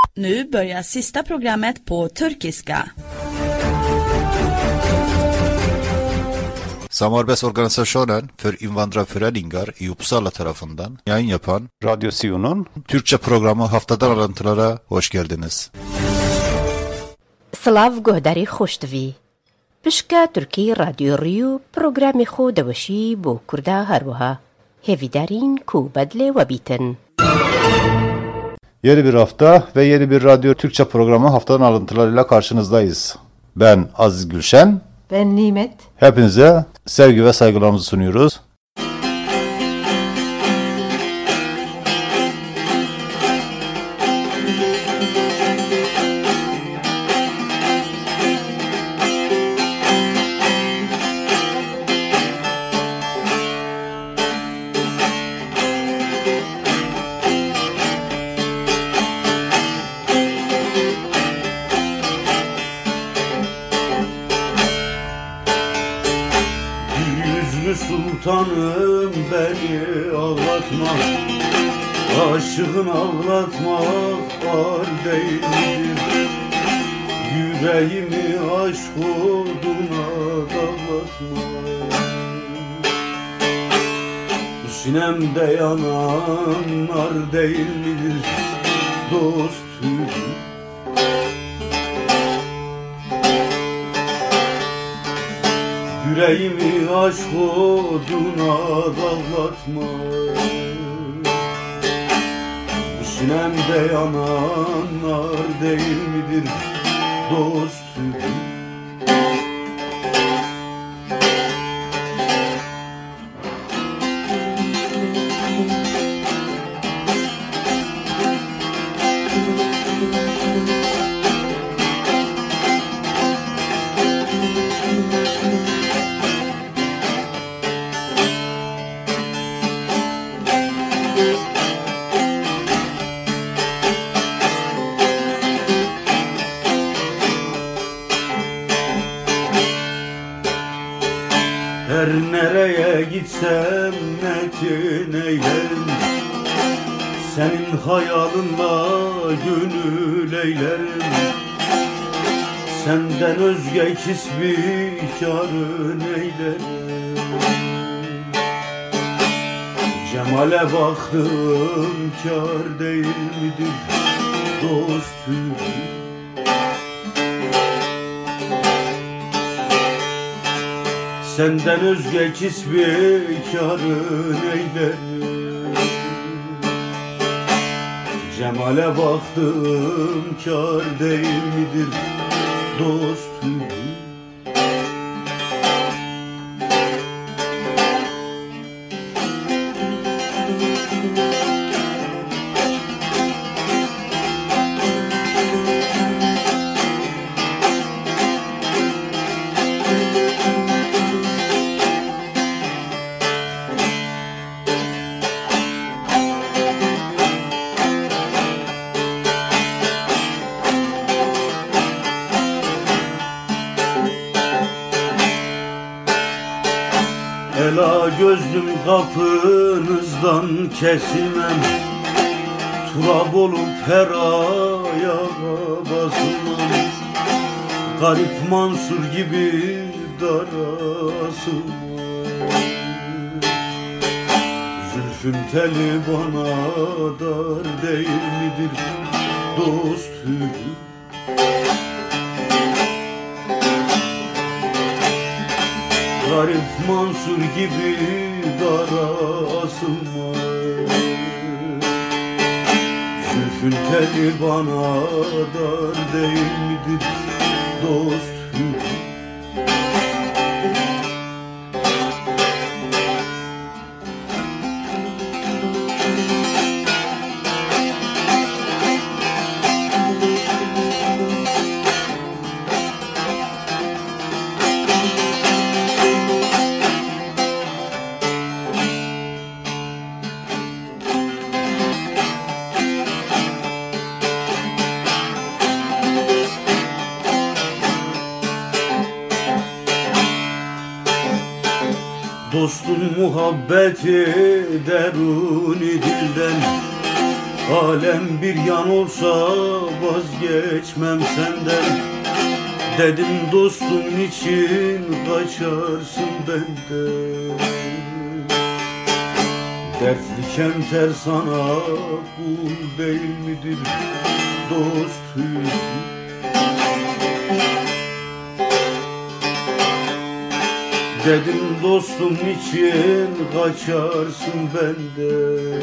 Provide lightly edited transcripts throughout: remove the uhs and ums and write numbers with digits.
Nu börjar sista programmet på turkiska. Samarbest Organisationen för invandrarföreningar i Uppsala tarafından yayın yapan Radyo Siyon'un Türkçe programı Haftadan Alıntılara hoş geldiniz. Slav guhdari khoshtvî. Pişka Türkiye Radyo Riyo programê xwe dewişî bo Kurda herwiha. Hêvîdarîn ku bedlê webîtin. yeni bir hafta ve yeni bir Radyo Türkçe programı Haftadan Alıntılarıyla karşınızdayız. Ben Aziz Gülşen. Ben Nimet. Hepinize sevgi ve saygılarımızı sunuyoruz. Sultanım beni ağlatma, aşığın ağlatmak ar değildir. Yüreğimi aşk oduna dağlatma. Sinemde yanan nar değil midir dostum? Yüreğimi aşk oduna dağlatma. Sinemde yananlar değil midir dostum? Her nereye gitsem metin eylerim, senin hayalınla gönül eylerim. Senden özge kisbikarın eylerim. Cemale baktım kâr değil midir dostum? Senden özge kisbikarın eylerim. Cemale baktım kâr değil midir dostum? Ela gözlüm kapınızdan kesilmem, turab olup her ayağa basılmam. Garip Mansur gibi darasılmam. Zülfün teli bana dar değil midir dostum? Garip Mansur gibi dara asılma. Zülfün teli bana dar değil midir dostum? Dostun muhabbeti deruni dilden, Alem bir yan olsa vazgeçmem senden. Dedim dostum için kaçarsın benden. Dertli kemter sana kul değil midir dost? Dedim dostum için kaçarsın benden.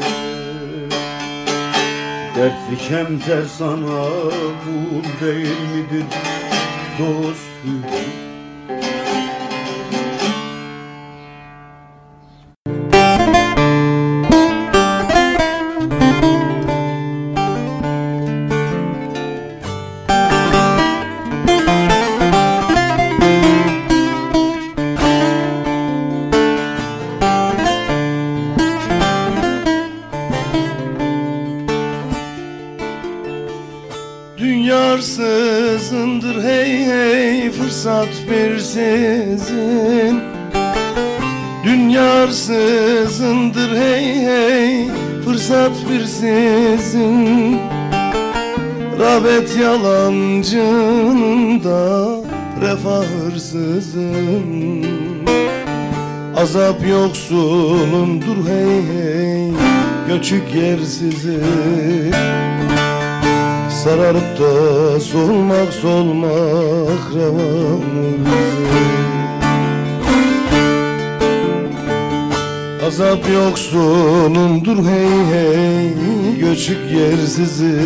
Dertli kemter sana kul değil midir dost? Dünyasızındır hey hey fırsat bir sizin. Dünyasızındır hey hey fırsat bir sizin. Rağbet yalancının da refah hırsızın. Azap yoksulundur hey hey göçük yersizin. Sararıp da solmak revan bize. Azap yoksunundur hey hey göçük yersizi.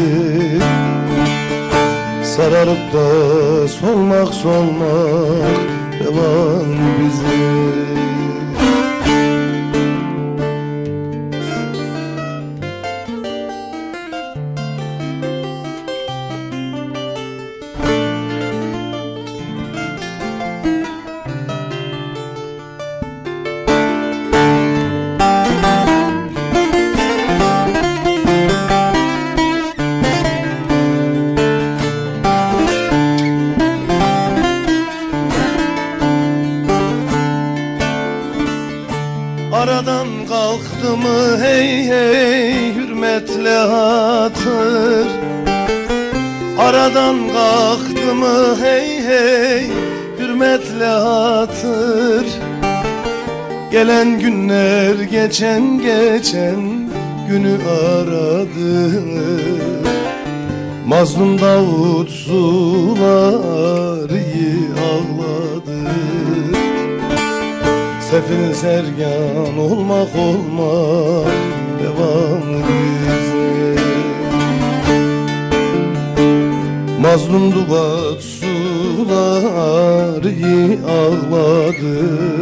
Sararıp da solmak revan bize. Aradan kalktı mı hey hey hürmetle hatır. Aradan kalktı mı hey hey hürmetle hatır. Gelen günler geçen günü aradı. Mazlum Davut suları ağladı. Sefil sergan olmak devam bize. Mazlum Davut suları ağladı.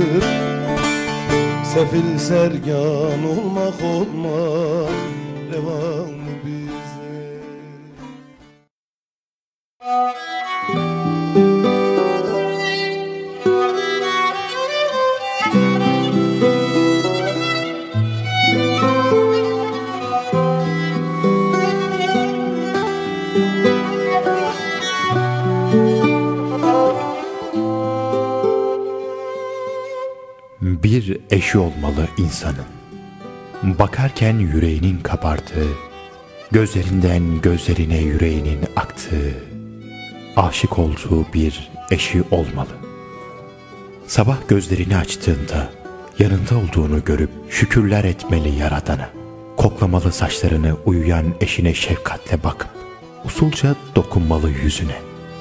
Sefil sergan olmak devam bize. Bir eşi olmalı insanın. Bakarken yüreğinin kabardığı, gözlerinden gözlerine yüreğinin aktığı, aşık olduğu bir eşi olmalı. Sabah gözlerini açtığında yanında olduğunu görüp şükürler etmeli Yaradan'a. Koklamalı saçlarını uyuyan eşine şefkatle bakıp usulca dokunmalı yüzüne.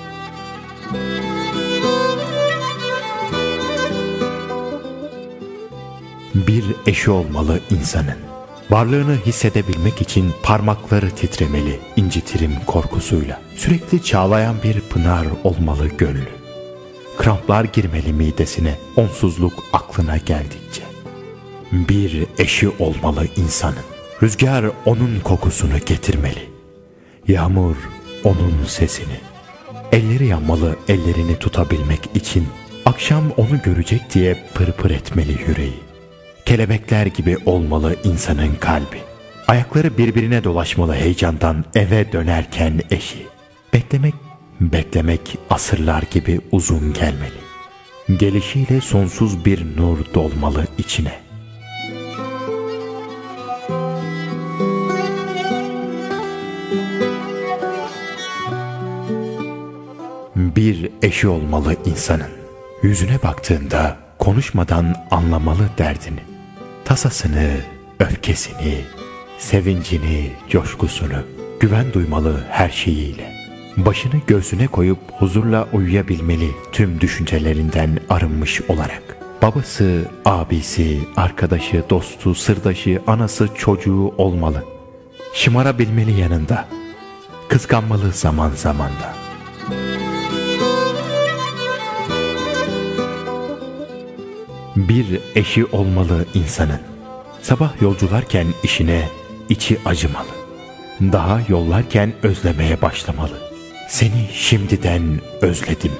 Bir eşi olmalı insanın. Varlığını hissedebilmek için parmakları titremeli incitirim korkusuyla. Sürekli çağlayan bir pınar olmalı gönlü. Kramplar girmeli midesine onsuzluk aklına geldikçe. Bir eşi olmalı insanın. Rüzgar onun kokusunu getirmeli. Yağmur onun sesini. Elleri yanmalı ellerini tutabilmek için. Akşam onu görecek diye pırpır etmeli yüreği. Kelebekler gibi olmalı insanın kalbi. Ayakları birbirine dolaşmalı heyecandan eve dönerken eşi. Beklemek asırlar gibi uzun gelmeli. Gelişiyle sonsuz bir nur dolmalı içine. Bir eşi olmalı insanın. Yüzüne baktığında konuşmadan anlamalı derdini. Tasasını, öfkesini, sevincini, coşkusunu, güven duymalı her şeyiyle. Başını göğsüne koyup huzurla uyuyabilmeli tüm düşüncelerinden arınmış olarak. Babası, abisi, arkadaşı, dostu, sırdaşı, anası, çocuğu olmalı. Şımarabilmeli yanında. Kıskanmalı zaman zaman da. Bir eşi olmalı insanın. Sabah yolcularken işine içi acımalı. Daha yollarken özlemeye başlamalı. Seni şimdiden özledim.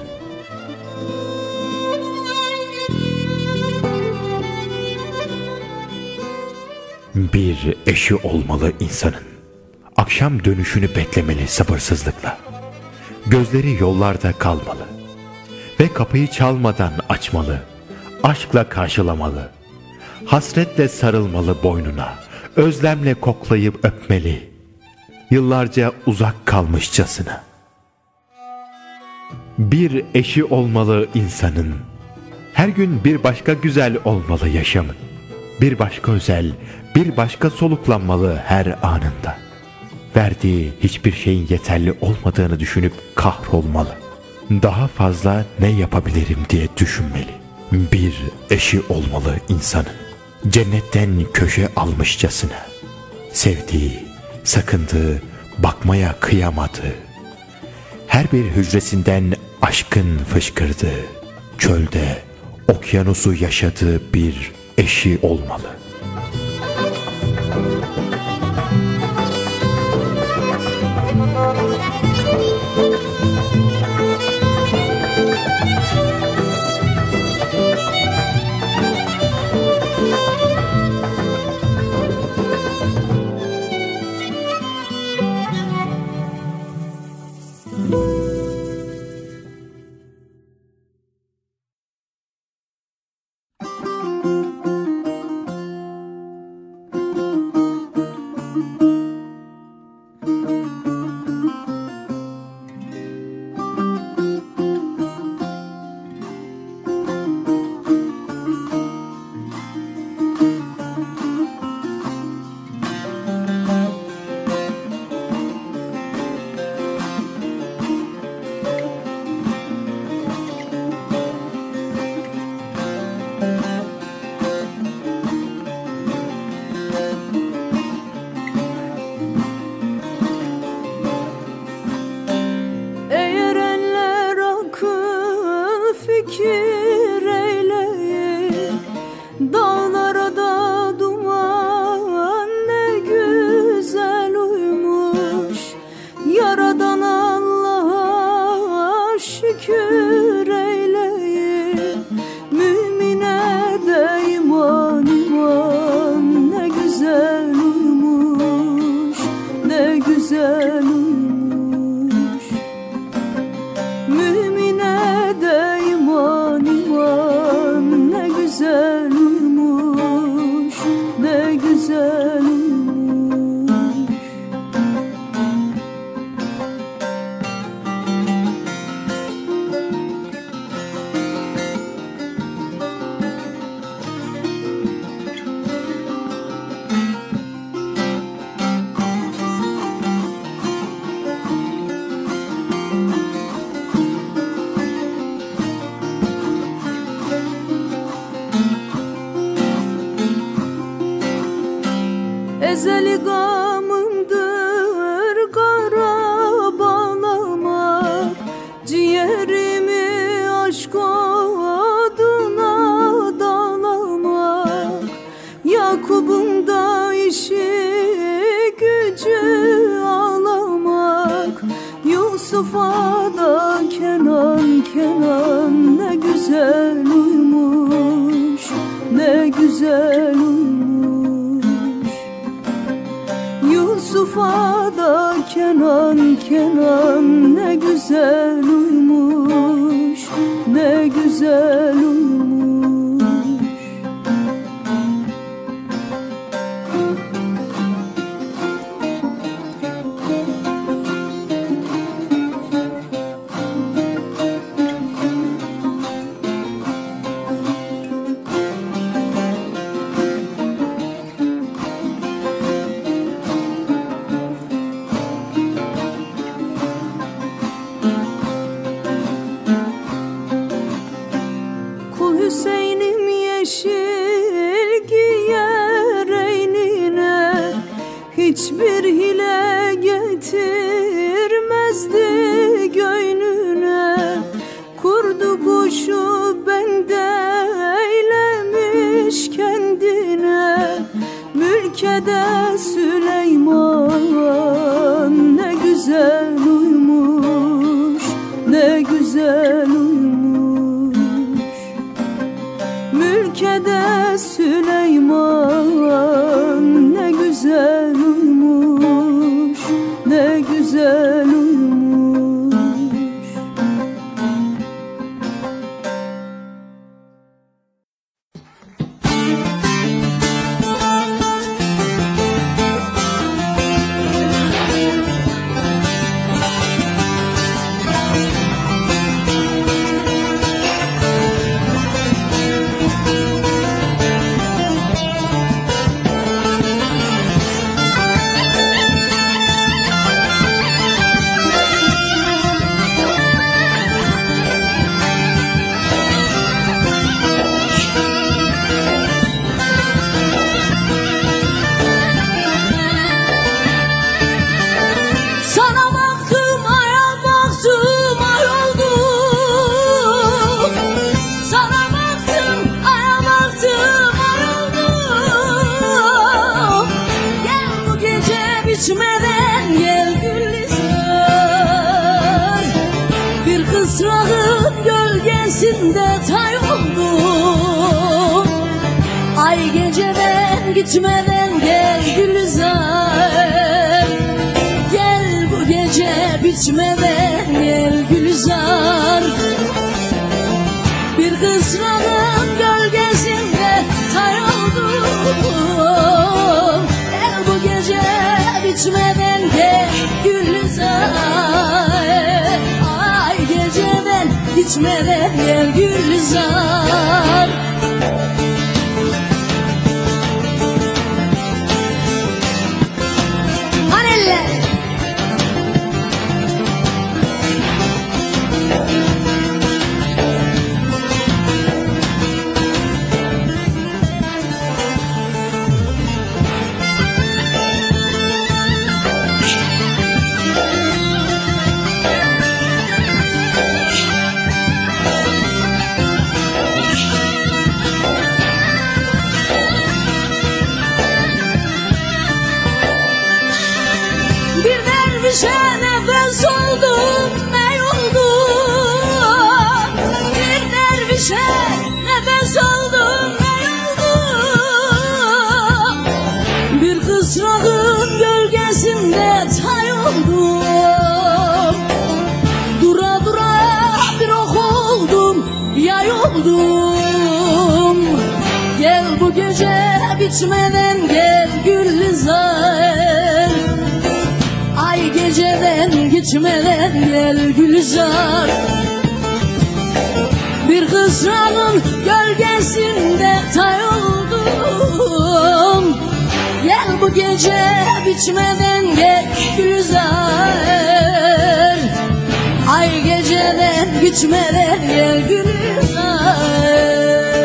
Bir eşi olmalı insanın. Akşam dönüşünü beklemeli sabırsızlıkla. Gözleri yollarda kalmalı. Ve kapıyı çalmadan açmalı. Aşkla karşılamalı. Hasretle sarılmalı boynuna. Özlemle koklayıp öpmeli. Yıllarca uzak kalmışçasına. Bir eşi olmalı insanın. Her gün bir başka güzel olmalı yaşamın. Bir başka özel, bir başka soluklanmalı her anında. Verdiği hiçbir şeyin yeterli olmadığını düşünüp kahrolmalı. Daha fazla ne yapabilirim diye düşünmeli. Bir eşi olmalı insanın. Cennetten köşe almışçasına. Sevdiği, sakındığı, bakmaya kıyamadığı. Her bir hücresinden aşkın fışkırdığı, çölde, okyanusu yaşadığı bir eşi olmalı. Ezeli gamımdır kara bağlamak, ciğerimi aşk oduna dalamak. Yakup'un da işi gücü ağlamak, Yusuf'a da Kenan Kenan ne güzel uyumuş, ne güzel uyumuş. Yusuf'a da Kenan Kenan ne güzel uyumuş, ne güzel uyumuş. hiçbir hile getirmezdi göynüne. Kurdu kuşu bende eylemiş kendine. Mülkede Süleyman ne güzel uyumuş, ne güzel uyumuş. Mülkede Süleyman ne güzel uyumuş, ne güzel uyumuş. Gitmeden gel Gülizar, gel bu gece bitmeden gel Gülizar. Bir kısranın gölgesinde sayıldım. Gel bu gece bitmeden gel Gülizar. Ay geceden gitmeden gel Gülizar. Nefes oldum ey oldum. Bir dervişe nefes oldum ey oldum. Bir kısrağın gölgesinde tay oldum. Dura dura bir ok oldum, yay oldum. Gel bu gece bitmeden gel Gülizar. Ay geceden gitmeden gel Gülizar. Bir kısranın gölgesinde tay oldum. Gel bu gece bitmeden gel Gülizar. Ay geceden gitmeden gel Gülizar.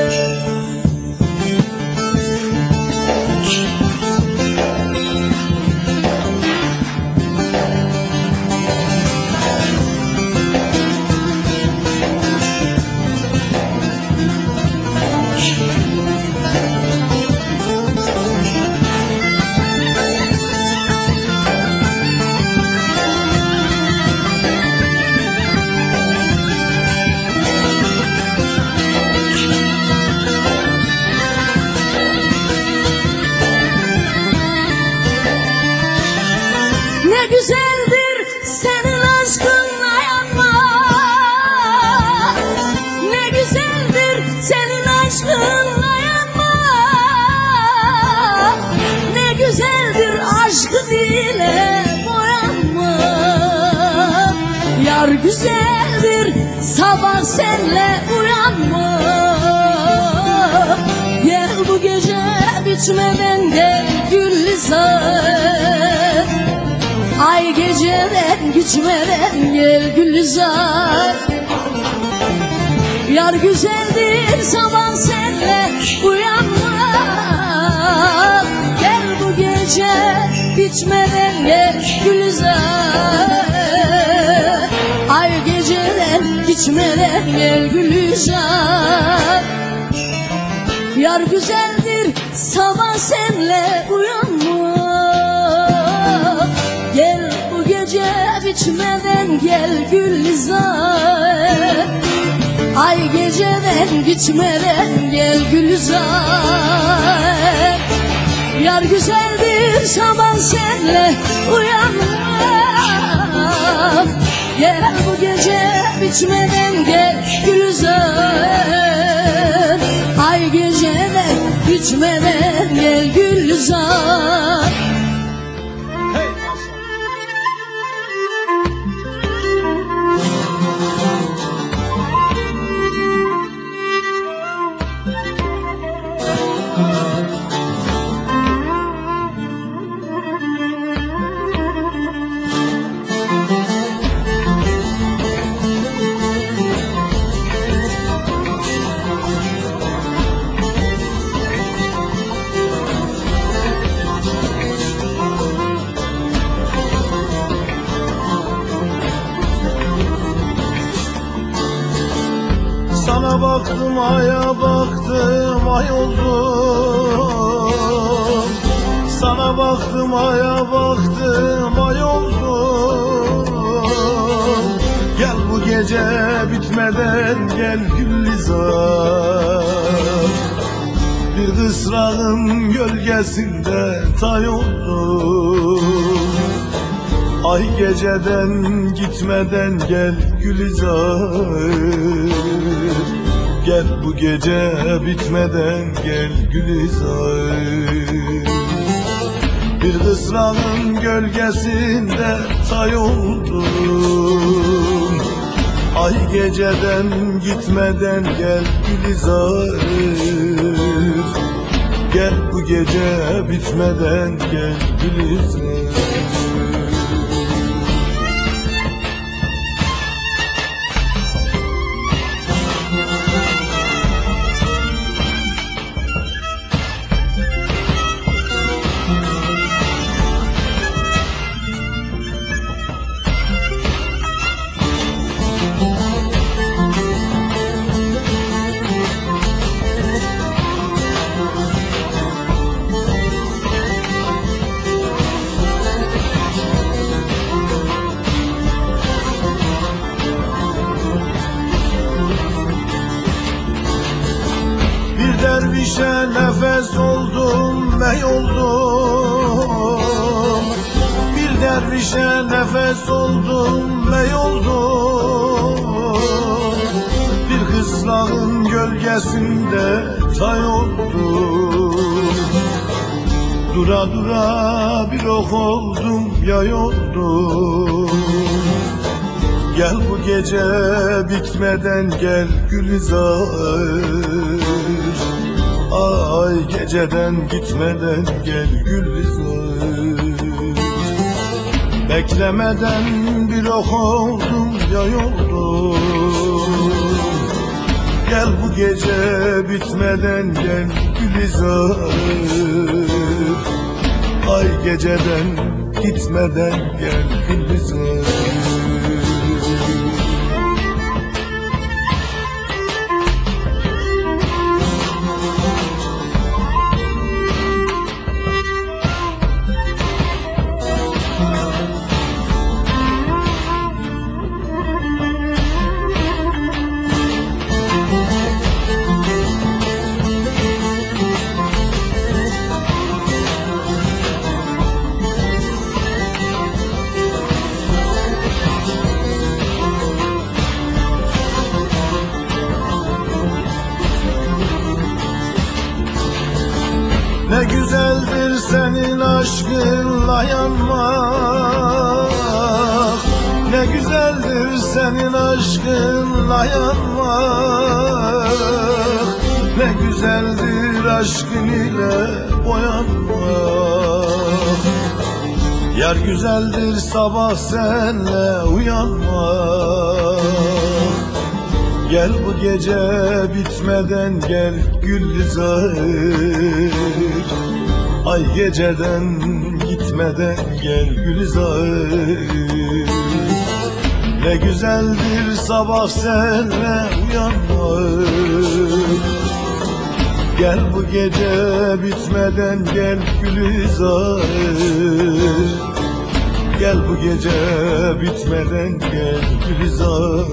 Ne güzeldir senin aşkınla yanmak. Ne güzeldir senin aşkınla yanmak. Ne güzeldir aşkı dile boyanmak. Yar güzeldir sabah senle uyanmak. Gel bu gece bitmeden gel Gülizar. Ay geceden gitmeden gel Gülizar. Yar güzeldir sabah senle uyanmak. Gel bu gece bitmeden gel Gülizar. Ay geceler bitmeden gel Gülizar. Yar güzeldir sabah senle uyanma. Gel bu gece bitmeden gel Gülizar. Ay geceden bitmeden gel Gülizar. Yar güzeldir sabah senle uyanmam. Gel bu gece bitmeden gel Gülizar. Ay geceden bitmeden gel Gülizar. Sana baktım, aya baktım, ay oldum. Sana baktım, aya baktım, ay oldum. Gel bu gece bitmeden gel Gülizar. Bir kısrağın gölgesinde tay oldum. Ay geceden gitmeden gel Gülizar. Gel bu gece bitmeden gel Gülizar. Bir kısrağın gölgesinde tay oldum. Ay geceden gitmeden gel Gülizar. Gel bu gece bitmeden gel Gülizar. Dervişe nefes oldum, mey oldum. Bir dervişe nefes oldum, mey oldum. Bir kızlağın gölgesinde tay oldum. Dura dura bir ok oldum, yay oldum. Gel bu gece bitmeden gel Gülizar. Ay geceden gitmeden gel Gülizar. Beklemeden bir ok oldum, yay oldum. Gel bu gece bitmeden gel Gülizar. Ay geceden gitmeden gel Gülizar. Ne güzeldir senin aşkınla yanmak. Ne güzeldir senin aşkınla yanmak. Ne güzeldir aşkın ile boyanmak. Yar güzeldir sabah senle uyanmak. Gel bu gece bitmeden gel Gülizar. Ay geceden gitmeden gel Gülizar. Ne güzeldir sabah seninle uyanmak. Gel bu gece bitmeden gel Gülizar. Gel bu gece bitmeden gel Gülizar.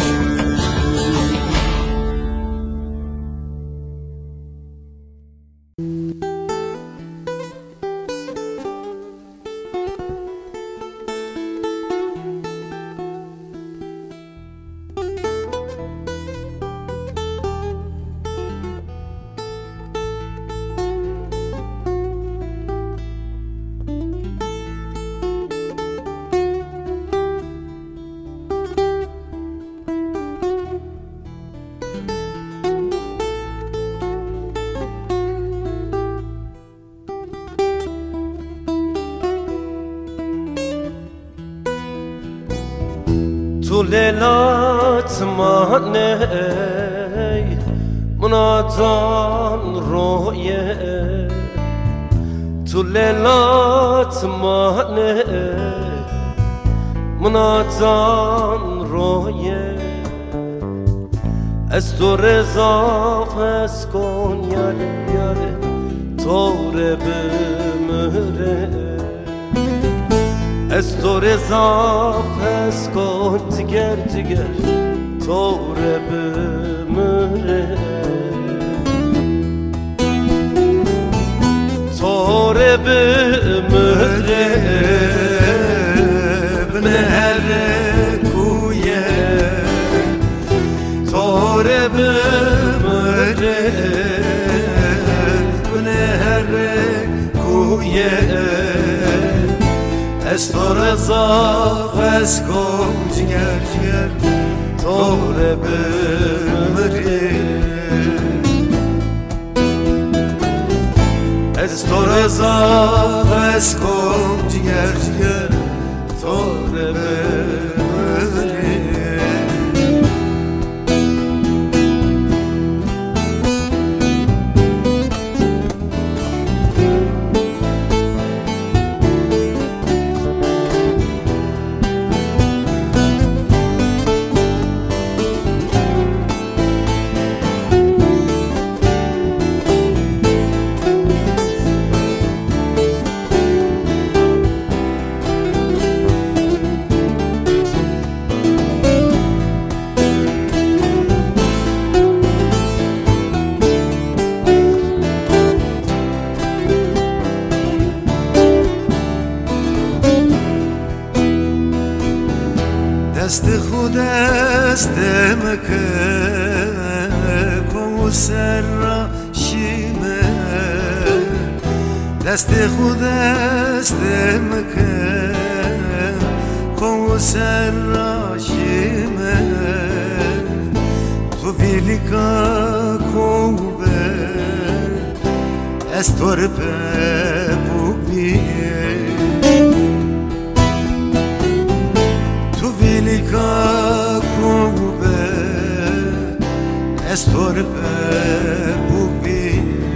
تو لیلات مانه منادان رویه تو لیلات مانه منادان رویه از تو رضا فس کن یاره یاره توره بمره از تو رضا فس کن تگر تگر توره بمره توره بمره بنهره کویه توره بمره بنهره کویه از تو رضا فس کن جگر جگر توره بمره از تو رضا فس کن جگر جگر توره بمره دست خود دستم که کوسر را شیمه دست خود دستم که کوسر را شیمه تو ویلیکا کوبه از تو رپه بوبیه Velika kube es torpe bubi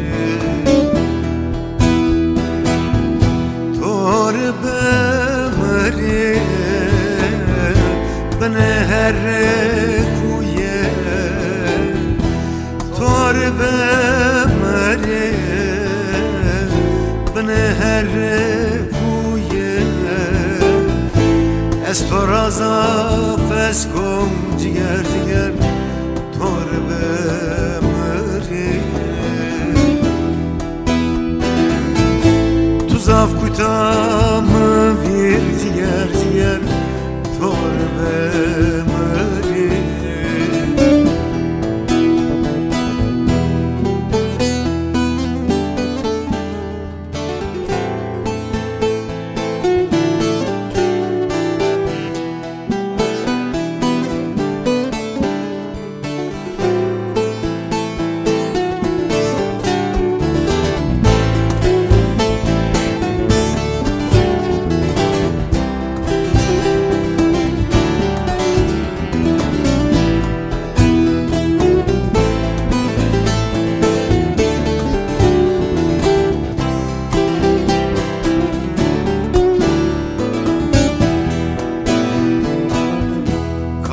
torpe mari bene her kuye torpe mari bene her از تو رضا فس کن جگر جگر توره بمری تو زاف کتام ویر جگر جگر توره بمری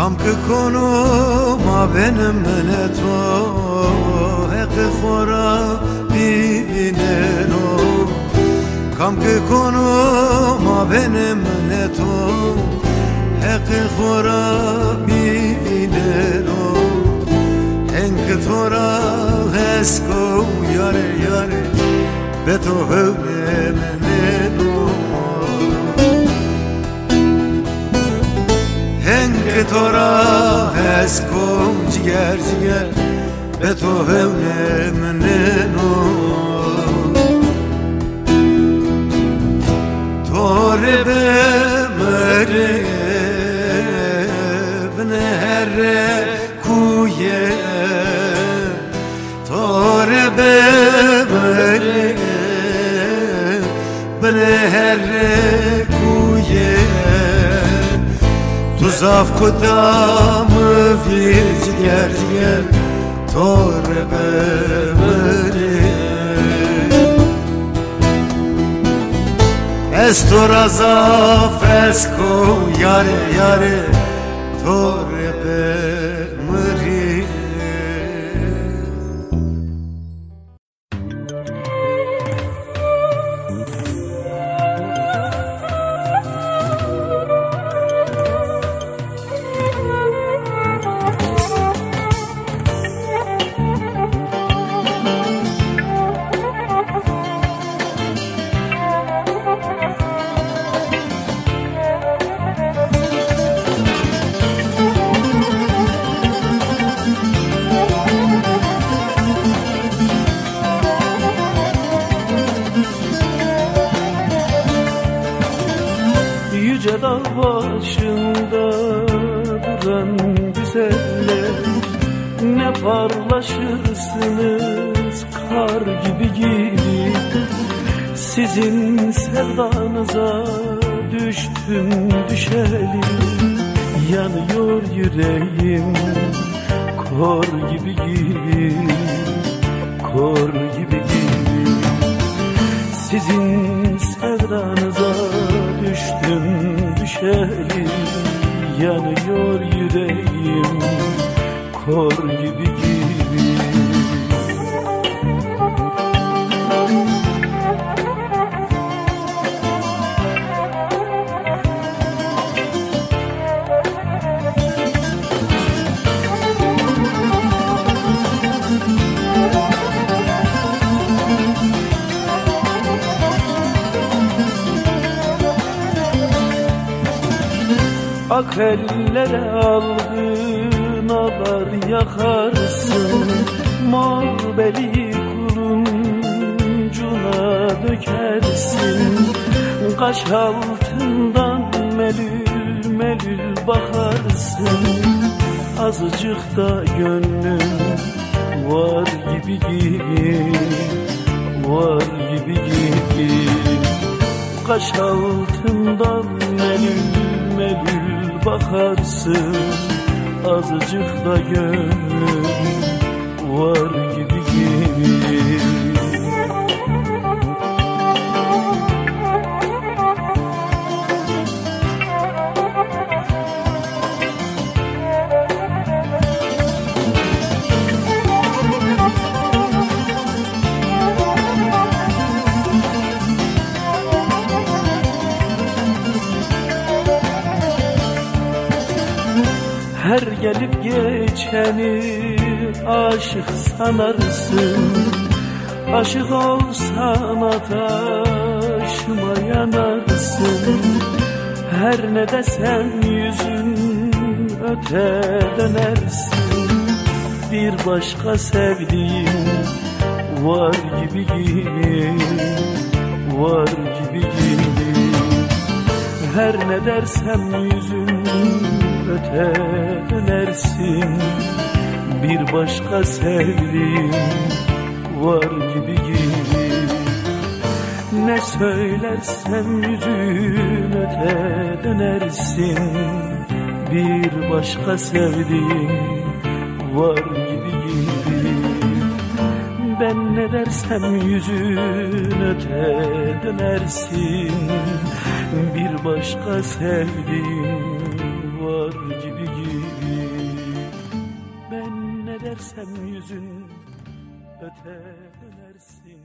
Kam ki konuma benim meneto Heki khora bibinero Kam ki konuma benim meneto Heki khora bibinero Henki tora hesko yare yare Beto hövle meneno Henki tora hesko ciger ciger Beto hövle meneno Tore be mere bne herre kuye Tore be mere bne herre kuye Tuzaf kudamı vir ciger ciger Tore be mere Estora zaf esko yare yare Tore be mere Yüce dağ başında duran güzeller Ne parlaşırsınız kar gibi gibi Sizin sevdanıza düştüm düşeli Yanıyor yüreğim kor gibi gibi Kor gibi gibi Sizin sevdanıza düştüm düşeli Yanıyor yüreğim kor gibi gibi Ak ellere algın alar yakarsın Mor beli kuluncuna dökersin Kaş altından melül melül bakarsın Azıcık da gönlüm var gibi gibi Var gibi gibi Kaş altından melül melül bakarsın Azıcık da gönlüm var gibi gibi Her gelip geçeni aşık sanarsın Aşık olsan ateşime yanarsın Her ne desem yüzün öte dönersin Bir başka sevdiğim var gibi gibi Var gibi gibi Her ne dersem yüzün öte dönersin Bir başka sevdiğim var gibi gibi Ne söylersem yüzün öte dönersin Bir başka sevdiğim var gibi gibi Ben ne dersem yüzün öte dönersin Bir başka sevdiğim var gibi gibi. Ben ne dersem yüzün öte dönersin.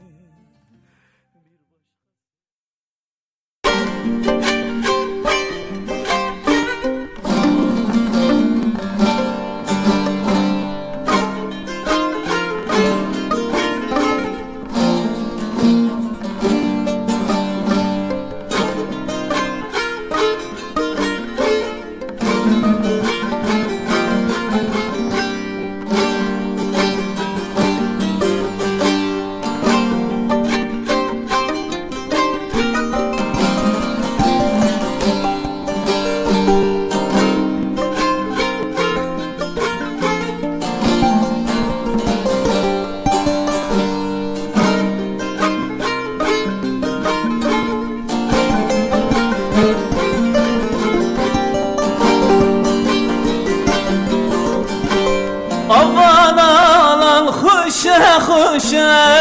Aman alan huşa huşa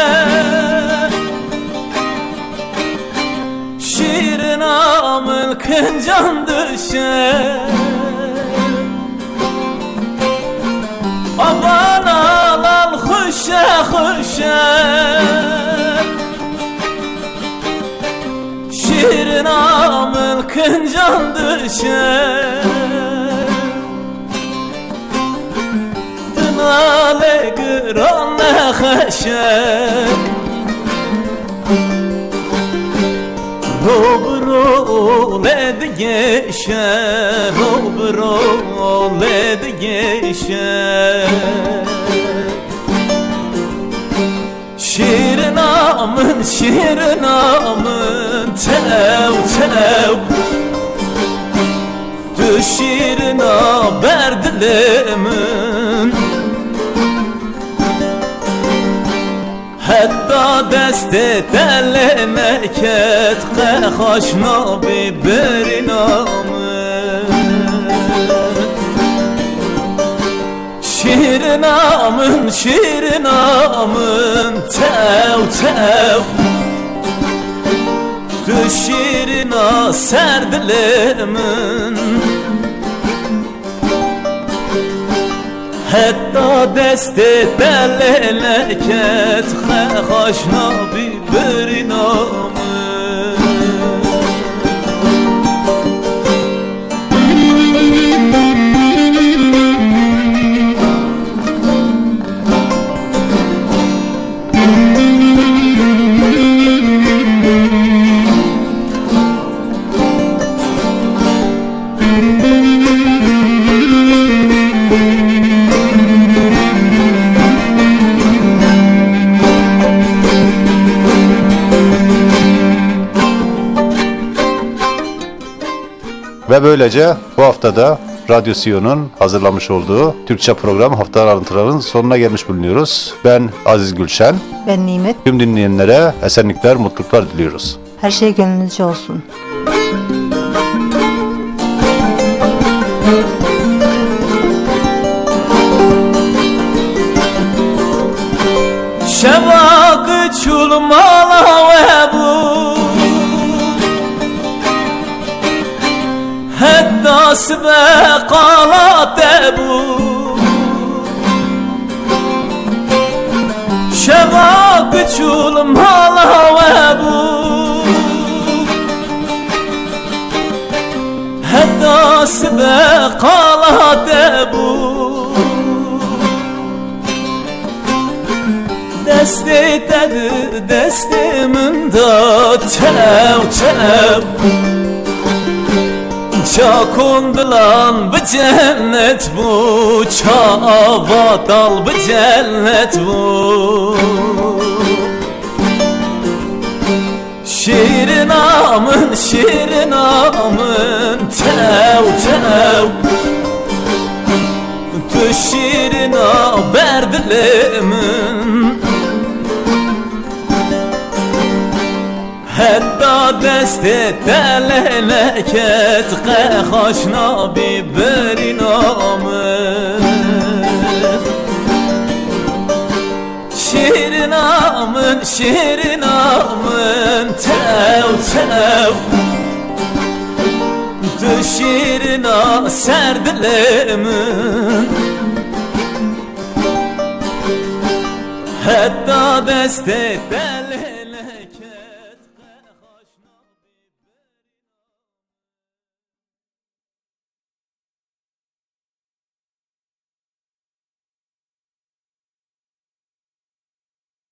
şirin amıl kıncan düşe. Aman alan huşa huşa şirin amıl kıncan düşe. Ale granne khashe Robro led geshe Robro led geshe Şirin amın tev tev Düşirin berdilimin Hatta deste tellemeket Khaşna biberinamın Şirin amın tev tev Düşirin serdilimin Hatta deste teleleket Khaşna biberinamın Ve böylece bu haftada Radyo Siyon'un hazırlamış olduğu Türkçe program Haftalar Alıntıları'nın sonuna gelmiş bulunuyoruz. Ben Aziz Gülşen. Ben Nimet. Tüm dinleyenlere esenlikler, mutluluklar diliyoruz. Her şey gönlünüzce olsun. Şevak çulmala ve bu Hatta sbeqalat bu Şevak çulmala ve bu Hatta sbeqalat bu Desti tedir destimin da tev tev Çakundulan bu cennet bu Çavatal bu cennet bu Şirin amın tev tev Düşirin berdilimin Hatta deste teleleket Khaşna biberinamın Şirin amın tev tev Düşirin da serdilimin Hatta deste